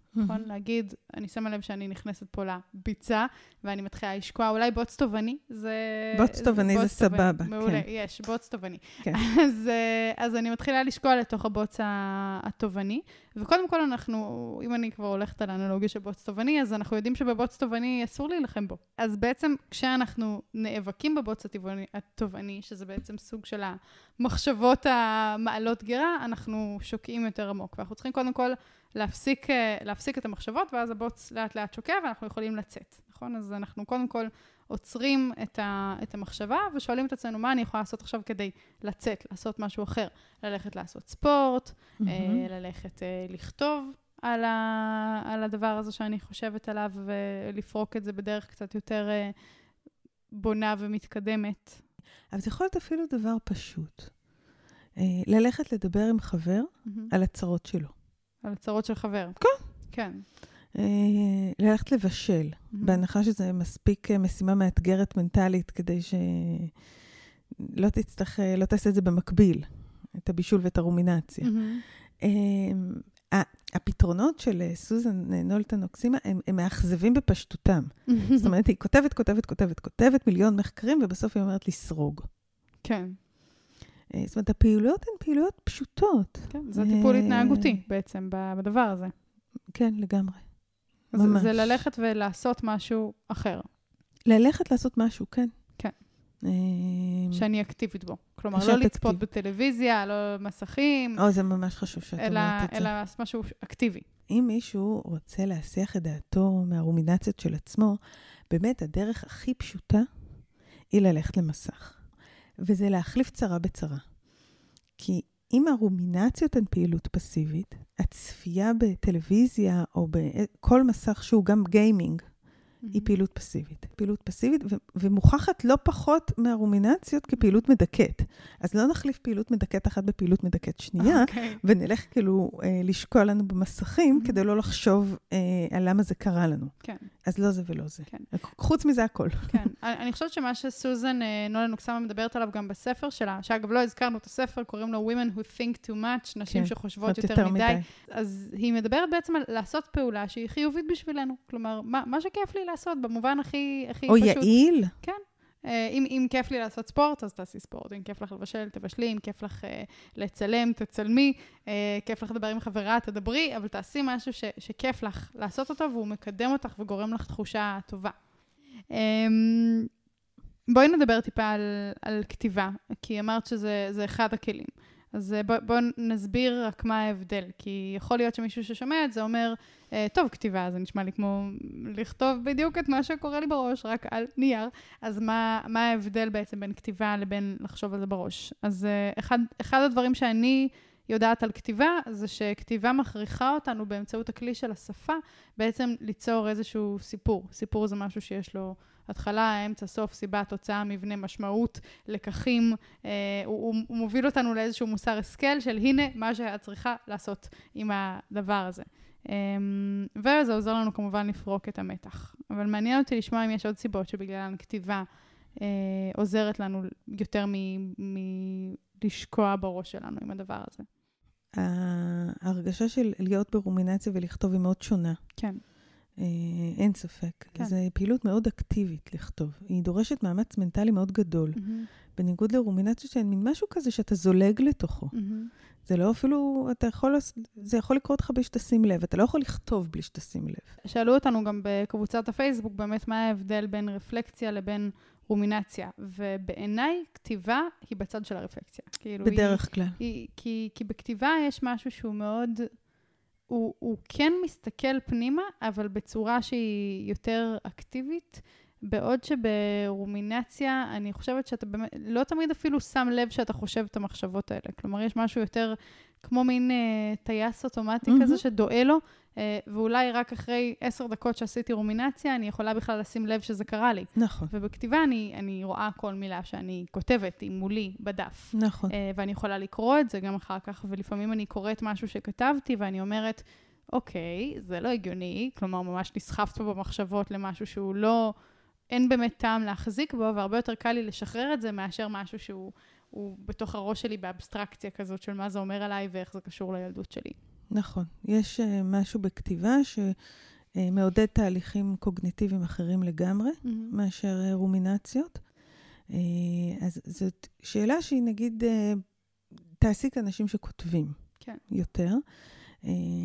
נכון? להגיד, אני שמה לב שאני נכנסת פה לביצה, ואני מתחילה לשקוע, אולי בוץ תובעני, זה... בוץ תובעני זה סבבה, מעולה, יש, בוץ תובעני. אז אני מתחילה לשקוע לתוך הבוץ התובעני, ותוקדם כל אנחנו, אם אני כבר הולכת על האנלוגיה של בוץ תובעני, אז אנחנו יודעים שבבוץ תובעני אסור להילחם בו. אז בעצם כשאנחנו נאבקים בבוץ התובעני, שזה בעצם סוג של המחשבות המעלות גירה, אנחנו שוקעים יותר עמוק, ואנחנו צריכים קודם כל להפסיק, להפסיק את המחשבות, ואז הבוץ לאט לאט שוקע, ואנחנו יכולים לצאת, נכון? אז אנחנו קודם כל עוצרים את, ה, את המחשבה, ושואלים את עצמנו, מה אני יכולה לעשות עכשיו כדי לצאת, לעשות משהו אחר, ללכת לעשות ספורט, mm-hmm. ללכת לכתוב על, ה, על הדבר הזה שאני חושבת עליו, ולפרוק את זה בדרך קצת יותר בונה ומתקדמת. אבל זה יכול להיות אפילו דבר פשוט. ללכת לדבר עם חבר mm-hmm. על הצרות שלו. על הצרות של חבר. כן. כן. ללכת לבשל, בהנחה שזה מספיק משימה מאתגרת מנטלית, כדי שלא תצטרך, לא תעשה את זה במקביל, את הבישול ואת הרומינציה. הפתרונות של סוזן נולטן אוקסימה, הם מאכזבים בפשטותם. זאת אומרת, היא כותבת, כותבת, כותבת, כותבת מיליון מחקרים, ובסוף היא אומרת לסרוג. כן. זאת אומרת, הפעילויות הן פעילויות פשוטות. כן, זה טיפול התנהגותי בעצם בדבר הזה. כן, לגמרי. אז ממש. זה ללכת ולעשות משהו אחר. ללכת לעשות משהו, כן. כן. שאני אקטיבית בו. כלומר, לא לצפות בטלוויזיה, לא מסכים. או, זה ממש חשוב שאת אומרת את זה. אלא משהו אקטיבי. אם מישהו רוצה להסיח את דעתו מהרומינציות של עצמו, באמת הדרך הכי פשוטה היא ללכת למסך. וזה להחליף צרה בצרה. כי אם הרומינציות הן פעילות פסיבית, הצפייה בטלוויזיה או בכל מסך שהוא גם גיימינג, mm-hmm. היא פעילות פסיבית. פעילות פסיבית ו- ומוכחת לא פחות מהרומינציות כפעילות מדכאת. אז לא נחליף פעילות מדכאת אחת בפעילות מדכאת שנייה, okay. ונלך כאילו אה, לשקוע לנו במסכים, mm-hmm. כדי לא לחשוב אה, על למה זה קרה לנו. כן. אז לא זה ולא זה. כן. חוץ מזה הכל. כן. אני חושבת שמה שסוזן נולן אוקסימה מדברת עליו גם בספר שלה, שאגב לא הזכרנו את הספר, קוראים לו Women Who Think Too Much, נשים כן, שחושבות יותר, יותר מדי. מדי. אז היא מדברת בעצם על לעשות פעולה שהיא חיובית בשבילנו. כלומר, מה, מה שכיף לי לעשות במובן הכי, הכי או פשוט. או יעיל. כן. אם, אם כיף לי לעשות ספורט, אז תעשי ספורט. אם כיף לך לבשל, תבשלי. אם כיף לך uh, לצלם, תצלמי. Uh, כיף לך לדבר עם חברה, תדברי. אבל תעשי משהו ש, שכיף לך לעשות אותו, והוא מקדם אותך וגורם לך תחושה טובה. Um, בואי נדבר טיפה על, על כתיבה, כי אמרת שזה זה אחד הכלים. אז בואו בוא נסביר רק מה ההבדל, כי יכול להיות שמישהו ששומע את זה אומר, טוב, כתיבה, זה נשמע לי כמו לכתוב בדיוק את מה שקורה לי בראש, רק על נייר. אז מה, מה ההבדל בעצם בין כתיבה לבין לחשוב על זה בראש? אז אחד, אחד הדברים שאני יודעת על כתיבה, זה שכתיבה מכריחה אותנו באמצעות הכלי של השפה, בעצם ליצור איזשהו סיפור. סיפור זה משהו שיש לו התחלה, אמצע, סוף, סיבה, תוצאה, מבנה, משמעות, לקחים. אה, הוא, הוא מוביל אותנו לאיזשהו מוסר השכל של הנה מה שאת צריכה לעשות עם הדבר הזה. אה, וזה עוזר לנו כמובן לפרוק את המתח. אבל מעניין אותי לשמוע אם יש עוד סיבות שבגללן כתיבה אה, עוזרת לנו יותר מלשקוע בראש שלנו עם הדבר הזה. ההרגשה של להיות ברומינציה ולכתוב היא מאוד שונה. כן. אין ספק. כן. זו פעילות מאוד אקטיבית לכתוב. היא דורשת מאמץ מנטלי מאוד גדול. Mm-hmm. בניגוד לרומינציה שהן מין משהו כזה שאתה זולג לתוכו. Mm-hmm. זה לא אפילו, אתה יכול, זה יכול לקרות לך בלי שתשים לב. אתה לא יכול לכתוב בלי שתשים לב. שאלו אותנו גם בקבוצת הפייסבוק, באמת מה ההבדל בין רפלקציה לבין רומינציה. ובעיניי כתיבה היא בצד של הרפלקציה. כאילו בדרך היא, כלל. היא, כי, כי בכתיבה יש משהו שהוא מאוד... הוא, הוא כן מסתכל פנימה, אבל בצורה שהיא יותר אקטיבית, בעוד שברומינציה, אני חושבת שאתה באמת, לא תמיד אפילו שם לב שאתה חושב את המחשבות האלה. כלומר, יש משהו יותר כמו מין אה, טייס אוטומטי mm-hmm. כזה שדועה לו, אה, ואולי רק אחרי עשר דקות שעשיתי רומינציה, אני יכולה בכלל לשים לב שזה קרה לי. נכון. ובכתיבה אני, אני רואה כל מילה שאני כותבת, היא מולי בדף. נכון. אה, ואני יכולה לקרוא את זה גם אחר כך, ולפעמים אני קוראת משהו שכתבתי, ואני אומרת, אוקיי, זה לא הגיוני, כלומר, ממש נסחפת פה במחשבות למשהו שהוא לא... אין באמת טעם להחזיק בו, והרבה יותר קל לי לשחרר את זה מאשר משהו שהוא הוא בתוך הראש שלי באבסטרקציה כזאת של מה זה אומר עליי ואיך זה קשור לילדות שלי. נכון. יש uh, משהו בכתיבה שמעודד uh, תהליכים קוגניטיביים אחרים לגמרי, mm-hmm. מאשר uh, רומינציות. Uh, אז זאת שאלה שהיא נגיד, uh, תעסיק אנשים שכותבים כן. יותר. Uh,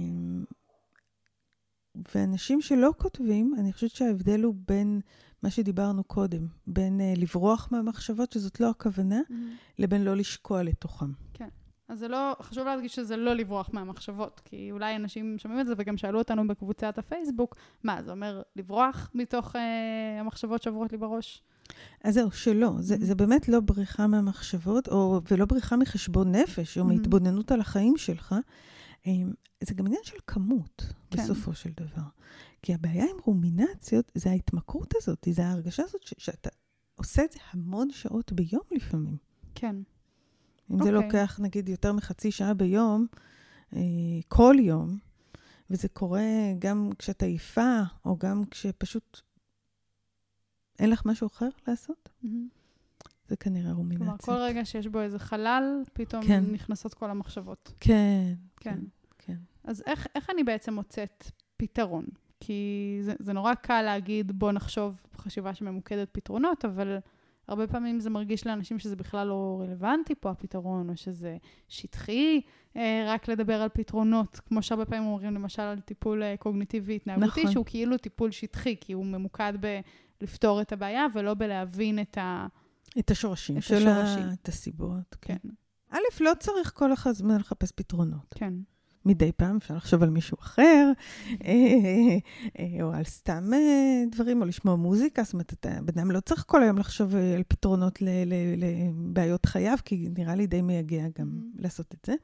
ואנשים שלא כותבים, אני חושבת שההבדל הוא בין מה שדיברנו קודם, בין uh, לברוח מהמחשבות, שזאת לא הכוונה, mm-hmm. לבין לא לשקוע לתוכם. כן. אז זה לא, חשוב להדגיש שזה לא לברוח מהמחשבות, כי אולי אנשים שומעים את זה, וגם שאלו אותנו בקבוצת הפייסבוק, מה, זה אומר לברוח מתוך אה, המחשבות שעוברות לי בראש? אז זהו, שלא. זה, זה באמת לא בריחה מהמחשבות, או, ולא בריחה מחשבון נפש, או mm-hmm. מהתבוננות על החיים שלך. זה גם עניין של כמות, כן. בסופו של דבר. כי הבעיה עם רומינציות, זה ההתמכרות הזאת, זה ההרגשה הזאת ש- שאתה עושה את זה המון שעות ביום לפעמים. כן. אם זה לוקח, נגיד, יותר מחצי שעה ביום, אה, כל יום, וזה קורה גם כשאתה עייפה, או גם כשפשוט אין לך משהו אחר לעשות, mm-hmm. זה כנראה רומינציות. כלומר, כל רגע שיש בו איזה חלל, פתאום כן. נכנסות כל המחשבות. כן, כן. כן. כן. אז איך, איך אני בעצם מוצאת פתרון? כי זה, זה נורא קל להגיד, בוא נחשוב חשיבה שממוקדת פתרונות, אבל הרבה פעמים זה מרגיש לאנשים שזה בכלל לא רלוונטי פה הפתרון, או שזה שטחי, אה, רק לדבר על פתרונות, כמו שהרבה פעמים אומרים למשל על טיפול אה, קוגניטיבי התנהגותי, נכון. שהוא כאילו טיפול שטחי, כי הוא ממוקד בלפתור את הבעיה, ולא בלהבין את ה... את השורשים, את של השורשים. את הסיבות. כן. כן. א', לא צריך כל הזמן לחפש פתרונות. כן. מדי פעם אפשר לחשוב על מישהו אחר, או על סתם דברים, או לשמוע מוזיקה. זאת אומרת, בן אדם לא צריך כל היום לחשוב על פתרונות לבעיות חייו, כי נראה לי די מייגע גם לעשות את זה.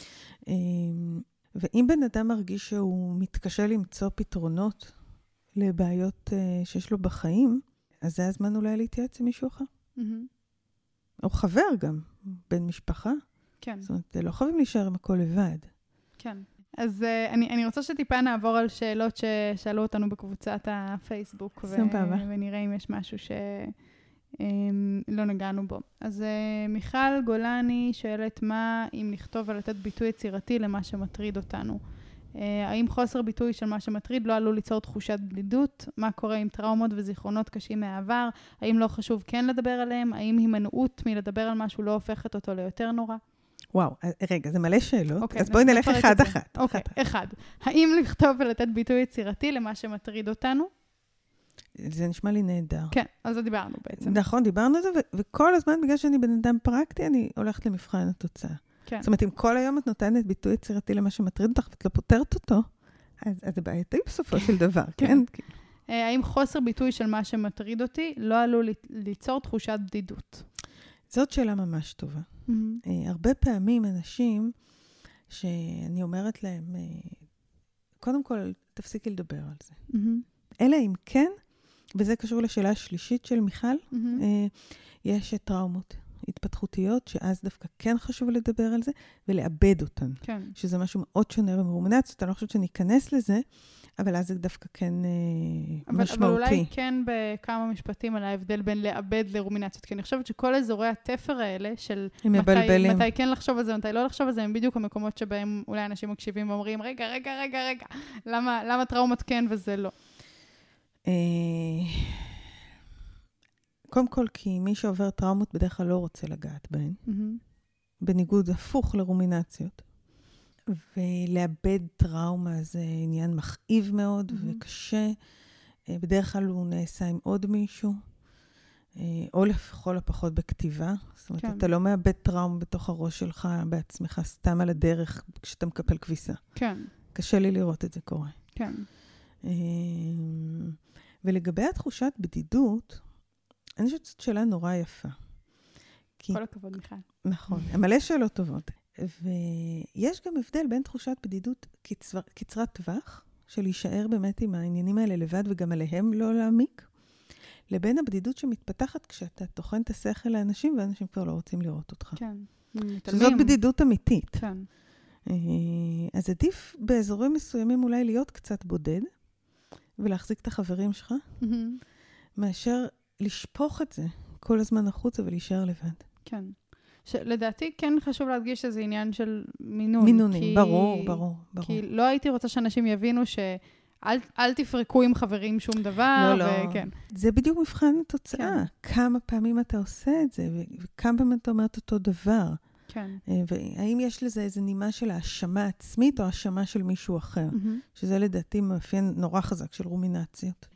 ואם בן אדם מרגיש שהוא מתקשה למצוא פתרונות לבעיות שיש לו בחיים, אז זה הזמן אולי להתייעץ עם מישהו אחר. או חבר גם, בן משפחה. כן. זאת אומרת, לא חייבים להישאר עם הכל לבד. כן. אז uh, אני, אני רוצה שטיפה נעבור על שאלות ששאלו אותנו בקבוצת הפייסבוק, ו- ונראה אם יש משהו שלא נגענו בו. אז uh, מיכל גולני שואלת מה אם לכתוב ולתת ביטוי יצירתי למה שמטריד אותנו. Uh, האם חוסר ביטוי של מה שמטריד לא עלול ליצור תחושת בדידות? מה קורה עם טראומות וזיכרונות קשים מהעבר? האם לא חשוב כן לדבר עליהם? האם הימנעות מלדבר על משהו לא הופכת אותו ליותר נורא? וואו, רגע, זה מלא שאלות, okay, אז בואי נלך אחד אחת. אוקיי, okay, אחד. האם לכתוב ולתת ביטוי יצירתי למה שמטריד אותנו? זה נשמע לי נהדר. כן, אז זה דיברנו בעצם. נכון, דיברנו על זה, ו- וכל הזמן, בגלל שאני בן אדם פרקטי, אני הולכת למבחן התוצאה. כן. זאת אומרת, אם כל היום את נותנת ביטוי יצירתי למה שמטריד אותך, ואת לא פותרת אותו, אז, אז זה בעייתי בסופו של דבר, כן? כן? האם חוסר ביטוי של מה שמטריד אותי לא עלול ליצור תחושת בדידות? זאת שאלה ממש טובה. Mm-hmm. Uh, הרבה פעמים אנשים שאני אומרת להם, uh, קודם כל, תפסיקי לדבר על זה. Mm-hmm. אלא אם כן, וזה קשור לשאלה השלישית של מיכל, mm-hmm. uh, יש טראומות התפתחותיות, שאז דווקא כן חשוב לדבר על זה, ולאבד אותן. כן. שזה משהו מאוד שונה במרומנציות, אני לא חושבת שניכנס לזה, אבל אז זה דווקא כן אבל, משמעותי. אבל אולי כן בכמה משפטים על ההבדל בין לאבד לרומינציות, כי אני חושבת שכל אזורי התפר האלה של מתי, מתי כן לחשוב על זה, מתי לא לחשוב על זה, הם בדיוק המקומות שבהם אולי אנשים מקשיבים ואומרים, רגע, רגע, רגע, רגע, למה, למה טראומות כן וזה לא? קודם כל, כי מי שעובר טראומות בדרך כלל לא רוצה לגעת בהן, בניגוד הפוך לרומינציות. ולאבד טראומה זה עניין מכאיב מאוד mm-hmm. וקשה. בדרך כלל הוא נעשה עם עוד מישהו, או לכל הפחות בכתיבה. זאת אומרת, כן. אתה לא מאבד טראומה בתוך הראש שלך בעצמך, סתם על הדרך כשאתה מקפל כביסה. כן. קשה לי לראות את זה קורה. כן. ולגבי התחושת בדידות, אני חושבת שזאת שאלה נורא יפה. כי... כל הכבוד, מיכל. נכון, מלא שאלות טובות. ויש גם הבדל בין תחושת בדידות קצר, קצרת טווח, של להישאר באמת עם העניינים האלה לבד וגם עליהם לא להעמיק, לבין הבדידות שמתפתחת כשאתה תוכן את השכל לאנשים, ואנשים כבר לא רוצים לראות אותך. כן. שזאת בדידות אמיתית. כן. אז עדיף באזורים מסוימים אולי להיות קצת בודד, ולהחזיק את החברים שלך, מאשר לשפוך את זה כל הזמן החוצה ולהישאר לבד. כן. לדעתי כן חשוב להדגיש שזה עניין של מינון. מינונים, כי, ברור, ברור, ברור. כי לא הייתי רוצה שאנשים יבינו ש... אל, אל תפרקו עם חברים שום דבר. לא, לא. וכן. זה בדיוק מבחן התוצאה. כן. כמה פעמים אתה עושה את זה, וכמה פעמים אתה אומרת אותו דבר. כן. והאם יש לזה איזו נימה של האשמה עצמית, או האשמה של מישהו אחר? Mm-hmm. שזה לדעתי מאפיין נורא חזק של רומינציות.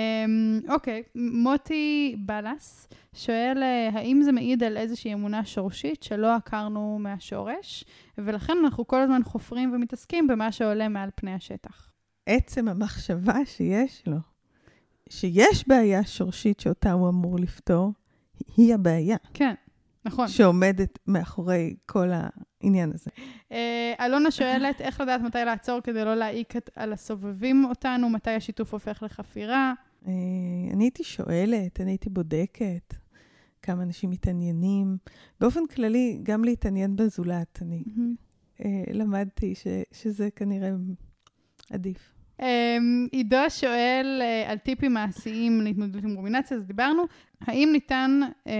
אוקיי, מוטי בלס שואל, האם זה מעיד על איזושהי אמונה שורשית שלא הכרנו מהשורש, ולכן אנחנו כל הזמן חופרים ומתעסקים במה שעולה מעל פני השטח. עצם המחשבה שיש לו, שיש בעיה שורשית שאותה הוא אמור לפתור, היא הבעיה. כן, נכון. שעומדת מאחורי כל העניין הזה. אלונה שואלת, איך לדעת מתי לעצור כדי לא להעיק על הסובבים אותנו, מתי השיתוף הופך לחפירה? אני הייתי שואלת, אני הייתי בודקת כמה אנשים מתעניינים. באופן כללי, גם להתעניין בזולת, אני למדתי שזה כנראה עדיף. עידו שואל על טיפים מעשיים להתמודדות עם רומינציה, אז דיברנו, האם ניתן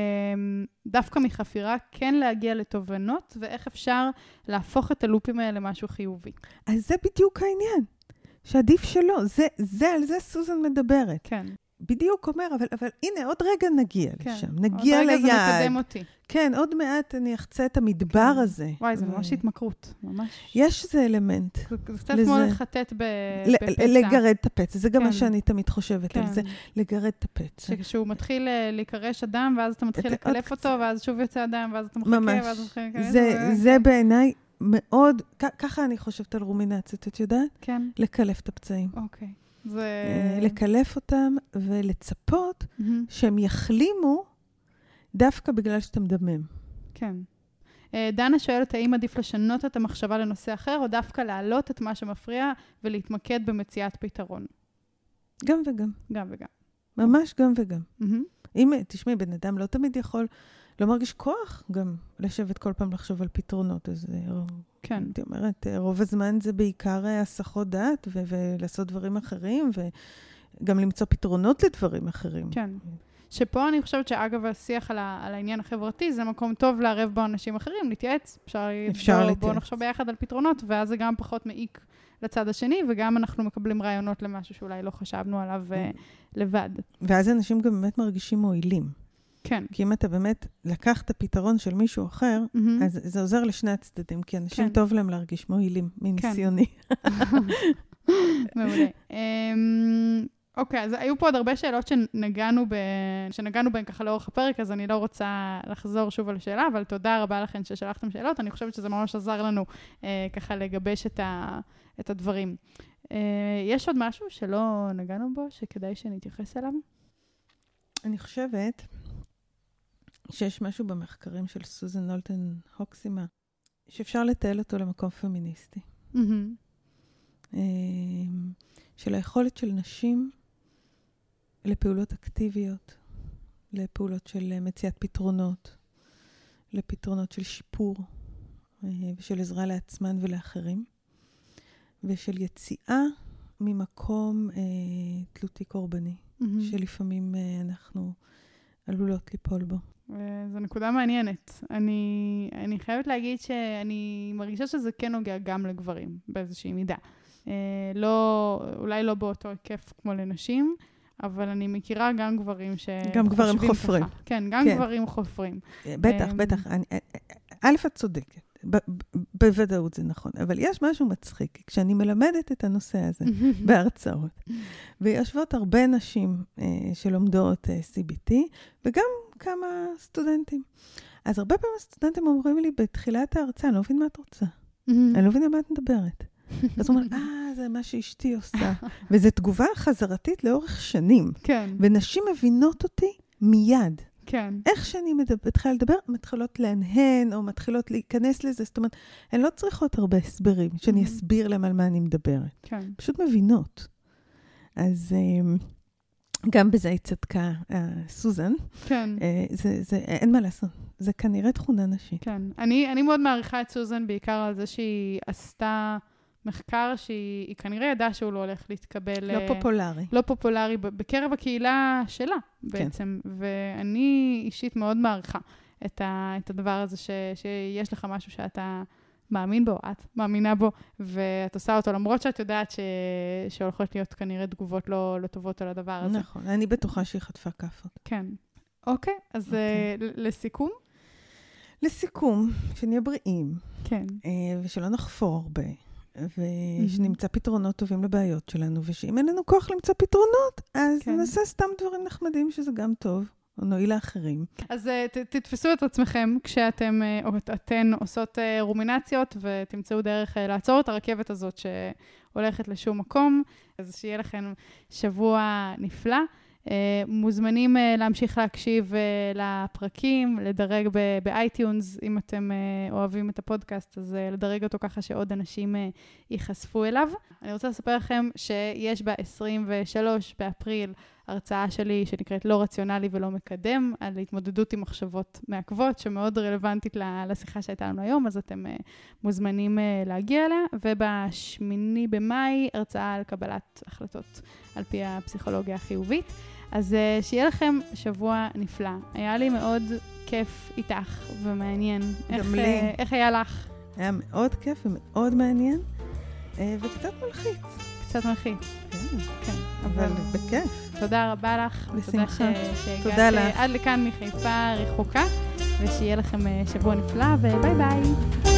דווקא מחפירה כן להגיע לתובנות, ואיך אפשר להפוך את הלופים האלה למשהו חיובי? אז זה בדיוק העניין, שעדיף שלא, זה, זה, על זה סוזן מדברת. כן. בדיוק אומר, אבל, אבל הנה, עוד רגע נגיע כן. לשם, נגיע ליד. עוד רגע זה מקדם אותי. כן, עוד מעט אני אחצה את המדבר כן. הזה. וואי, זה ממש התמכרות, ממש. יש זה אלמנט. זה, זה קצת כמו לחטט ב... ל- בפצע. לגרד את הפצע, זה גם כן. מה שאני תמיד חושבת כן. על זה, לגרד את הפצע. שכשהוא מתחיל להיקרש אדם, ואז אתה מתחיל לקלף אותו, ואז שוב יוצא אדם, ואז אתה מחכה, ממש. ואז אתה מתחיל... זה, זה, זה בעיניי מאוד, כ- ככה אני חושבת על רומינציות, את יודעת? כן. לקלף את הפצעים. אוקיי. זה... לקלף אותם ולצפות mm-hmm. שהם יחלימו דווקא בגלל שאתה מדמם. כן. דנה שואלת, האם עדיף לשנות את המחשבה לנושא אחר, או דווקא להעלות את מה שמפריע ולהתמקד במציאת פתרון? גם וגם. גם וגם. ממש גם וגם. Mm-hmm. אם, תשמעי, בן אדם לא תמיד יכול, לא מרגיש כוח גם לשבת כל פעם לחשוב על פתרונות. אז כן. הייתי אומרת, רוב הזמן זה בעיקר הסחות דעת ו- ולעשות דברים אחרים, וגם למצוא פתרונות לדברים אחרים. כן. שפה אני חושבת שאגב השיח על, ה- על העניין החברתי, זה מקום טוב לערב בו אנשים אחרים, להתייעץ. אפשר, אפשר בוא, להתייעץ. בוא נחשוב ביחד על פתרונות, ואז זה גם פחות מעיק לצד השני, וגם אנחנו מקבלים רעיונות למשהו שאולי לא חשבנו עליו uh, לבד. ואז אנשים גם באמת מרגישים מועילים. כן. כי אם אתה באמת לקח את הפתרון של מישהו אחר, Mm-hmm. אז זה עוזר לשני הצדדים, כי אנשים כן. טוב להם להרגיש מועילים מניסיוני. מעולה. אמ, אוקיי, אז היו פה עוד הרבה שאלות שנגענו ב... שנגענו בהן ככה לאורך הפרק, אז אני לא רוצה לחזור שוב על השאלה, אבל תודה רבה לכם ששלחתם שאלות. אני חושבת שזה ממש עזר לנו אה, ככה לגבש את, ה... את הדברים. אה, יש עוד משהו שלא נגענו בו, שכדאי שנתייחס אליו? אני חושבת שיש משהו במחקרים של סוזן נולטן הוקסימה, שאפשר לתאל אותו למקום פמיניסטי. Mm-hmm. של היכולת של נשים לפעולות אקטיביות, לפעולות של מציאת פתרונות, לפתרונות של שיפור, ושל עזרה לעצמן ולאחרים, ושל יציאה ממקום אה, תלותי קורבני, mm-hmm. שלפעמים אה, אנחנו עלולות ליפול בו. זו נקודה מעניינת. אני, אני חייבת להגיד שאני מרגישה שזה כן נוגע גם לגברים, באיזושהי מידה. לא, אולי לא באותו היקף כמו לנשים, אבל אני מכירה גם גברים שחושבים ככה. גם גברים חופרים. כן, גם כן. גברים חופרים. בטח, בטח. אני, א', את צודקת. בוודאות זה נכון. אבל יש משהו מצחיק. כשאני מלמדת את הנושא הזה בהרצאות, ויושבות הרבה נשים שלומדות סי בי טי, וגם כמה סטודנטים. אז הרבה פעמים הסטודנטים אומרים לי, בתחילת ההרצאה, אני לא מבין מה את רוצה. אני לא מבין מה את מדברת. אז הוא אומר, אה, זה מה שאשתי עושה. וזו תגובה חזרתית לאורך שנים. כן. ונשים מבינות אותי מיד. כן. איך שאני מתחילה לדבר, מתחילות להנהן, או מתחילות להיכנס לזה. זאת אומרת, הן לא צריכות הרבה הסברים, שאני אסביר להם על מה אני מדברת. כן. פשוט מבינות. אז גם בזה היא צדקה, סוזן. כן. זה, זה, אין מה לעשות. זה כנראה תכונה נשית. כן. אני, אני מאוד מעריכה את סוזן, בעיקר על זה שהיא עשתה מחקר שהיא כנראה ידעה שהוא לא הולך להתקבל... לא פופולרי. לא פופולרי, בקרב הקהילה שלה בעצם. כן. ואני אישית מאוד מעריכה את, ה, את הדבר הזה ש, שיש לך משהו שאתה מאמין בו, את מאמינה בו, ואת עושה אותו, למרות שאת יודעת ש, שהולכות להיות כנראה תגובות לא, לא טובות על הדבר הזה. נכון, אני בטוחה שהיא חטפה כאפות. כן. אוקיי, אז אוקיי. לסיכום? לסיכום, שנהיה בריאים. כן. ושלא נחפור הרבה. ושנמצא פתרונות טובים לבעיות שלנו, ושאם אין לנו כוח למצוא פתרונות, אז כן. נעשה סתם דברים נחמדים שזה גם טוב, או נועיל לאחרים. אז ת, תתפסו את עצמכם כשאתם, או אתן עושות רומינציות, ותמצאו דרך לעצור את הרכבת הזאת שהולכת לשום מקום, אז שיהיה לכם שבוע נפלא. Uh, מוזמנים uh, להמשיך להקשיב uh, לפרקים, לדרג באייטיונס, אם אתם uh, אוהבים את הפודקאסט, אז uh, לדרג אותו ככה שעוד אנשים uh, ייחשפו אליו. אני רוצה לספר לכם שיש ב-עשרים ושלושה באפריל הרצאה שלי שנקראת לא רציונלי ולא מקדם, על התמודדות עם מחשבות מעכבות, שמאוד רלוונטית לשיחה שהייתה לנו היום, אז אתם uh, מוזמנים uh, להגיע אליה, ובשמיני במאי הרצאה על קבלת החלטות על פי הפסיכולוגיה החיובית. אז uh, שיהיה לכם שבוע נפלא. היה לי מאוד כיף איתך ומעניין. גם איך, לי. Uh, איך היה לך? היה מאוד כיף ומאוד מעניין, uh, וקצת מלחיץ. קצת מלחיץ. כן. כן. אבל בכיף. תודה רבה לך. בשמחה. תודה שהגעת עד לכאן מחיפה רחוקה, ושיהיה לכם שבוע נפלא, וביי ביי.